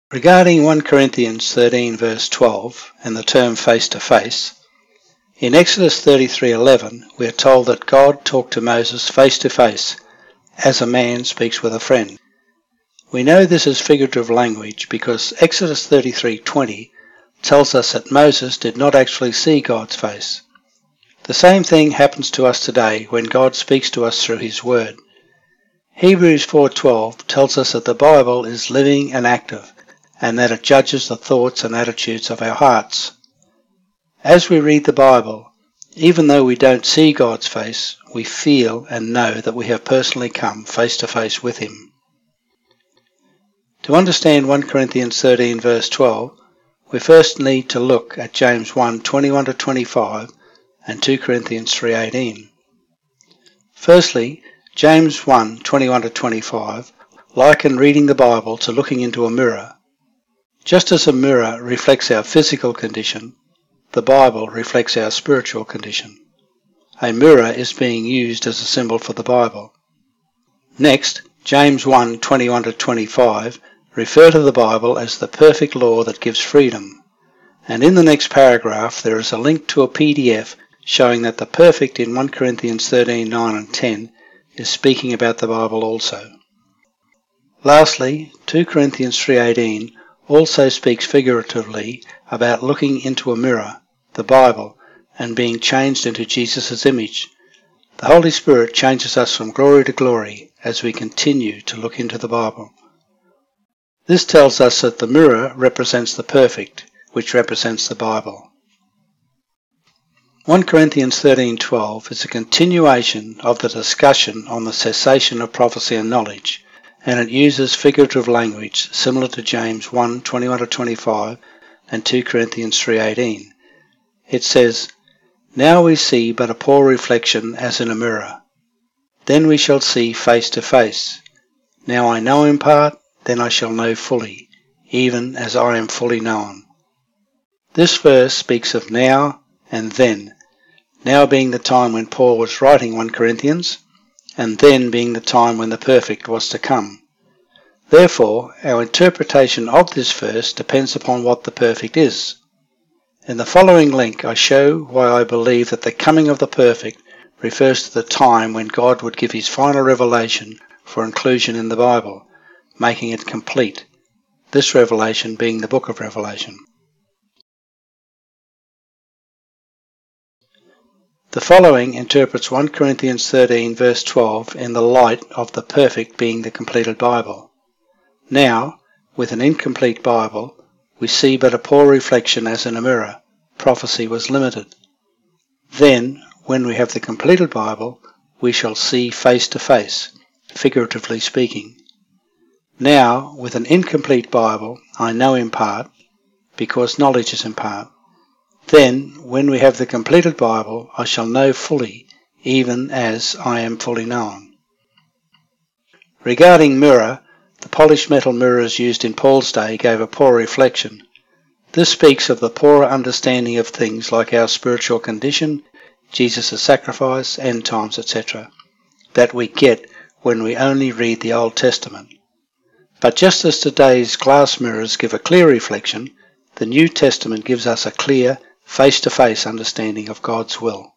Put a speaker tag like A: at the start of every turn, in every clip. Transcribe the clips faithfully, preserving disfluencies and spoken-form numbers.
A: Regarding First Corinthians thirteen verse twelve and the term face to face, in Exodus thirty-three eleven we are told that God talked to Moses face to face, as a man speaks with a friend. We know this is figurative language because Exodus thirty-three twenty tells us that Moses did not actually see God's face. The same thing happens to us today when God speaks to us through His Word. Hebrews four twelve tells us that the Bible is living and active, and that it judges the thoughts and attitudes of our hearts. As we read the Bible, even though we don't see God's face, we feel and know that we have personally come face to face with Him. To understand First Corinthians thirteen verse twelve, we first need to look at James one twenty-one to twenty-five and Second Corinthians three eighteen. Firstly, James one twenty-one to twenty-five liken reading the Bible to looking into a mirror. Just as a mirror reflects our physical condition, the Bible reflects our spiritual condition. A mirror is being used as a symbol for the Bible. Next, James one twenty-one to twenty-five refer to the Bible as the perfect law that gives freedom. And in the next paragraph there is a link to a P D F showing that the perfect in First Corinthians thirteen nine and ten is speaking about the Bible also. Lastly, Second Corinthians three eighteen also speaks figuratively about looking into a mirror, the Bible, and being changed into Jesus' image. The Holy Spirit changes us from glory to glory as we continue to look into the Bible. This tells us that the mirror represents the perfect, which represents the Bible. First Corinthians thirteen twelve is a continuation of the discussion on the cessation of prophecy and knowledge, and it uses figurative language similar to James one twenty-one to twenty-five and Second Corinthians three eighteen. It says, "Now we see but a poor reflection as in a mirror. Then we shall see face to face. Now I know in part, then I shall know fully, even as I am fully known." This verse speaks of now and then, now being the time when Paul was writing First Corinthians, and then being the time when the perfect was to come. Therefore, our interpretation of this verse depends upon what the perfect is. In the following link I show why I believe that the coming of the perfect refers to the time when God would give His final revelation for inclusion in the Bible, making it complete, this revelation being the book of Revelation. The following interprets First Corinthians thirteen verse twelve in the light of the perfect being the completed Bible. Now, with an incomplete Bible, we see but a poor reflection as in a mirror. Prophecy was limited. Then, when we have the completed Bible, we shall see face to face, figuratively speaking. Now, with an incomplete Bible, I know in part, because knowledge is in part. Then, when we have the completed Bible, I shall know fully, even as I am fully known. Regarding mirror, the polished metal mirrors used in Paul's day gave a poor reflection. This speaks of the poorer understanding of things like our spiritual condition, Jesus' sacrifice, end times, et cetera, that we get when we only read the Old Testament. But just as today's glass mirrors give a clear reflection, the New Testament gives us a clear, face-to-face understanding of God's will.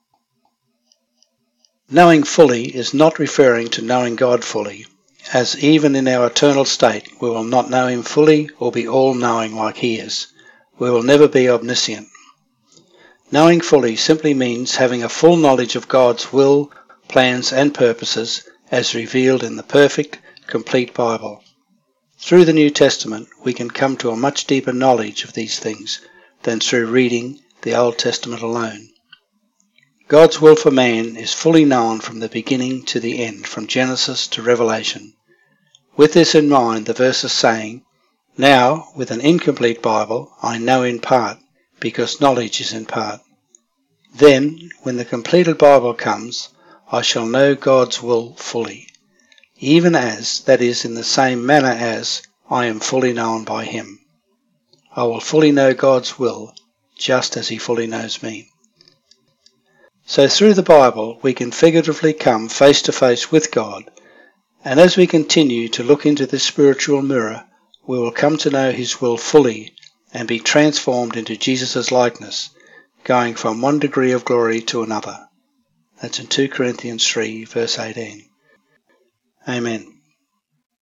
A: Knowing fully is not referring to knowing God fully, as even in our eternal state we will not know Him fully or be all-knowing like He is. We will never be omniscient. Knowing fully simply means having a full knowledge of God's will, plans and purposes as revealed in the perfect, complete Bible. Through the New Testament we can come to a much deeper knowledge of these things than through reading the Old Testament alone. God's will for man is fully known from the beginning to the end, from Genesis to Revelation. With this in mind, the verse is saying, "Now, with an incomplete Bible, I know in part, because knowledge is in part. Then, when the completed Bible comes, I shall know God's will fully, even as, that is, in the same manner as, I am fully known by Him." I will fully know God's will, just as He fully knows me. So through the Bible we can figuratively come face to face with God, and as we continue to look into this spiritual mirror, we will come to know His will fully and be transformed into Jesus' likeness, going from one degree of glory to another. That's in two Corinthians three, verse eighteen. Amen.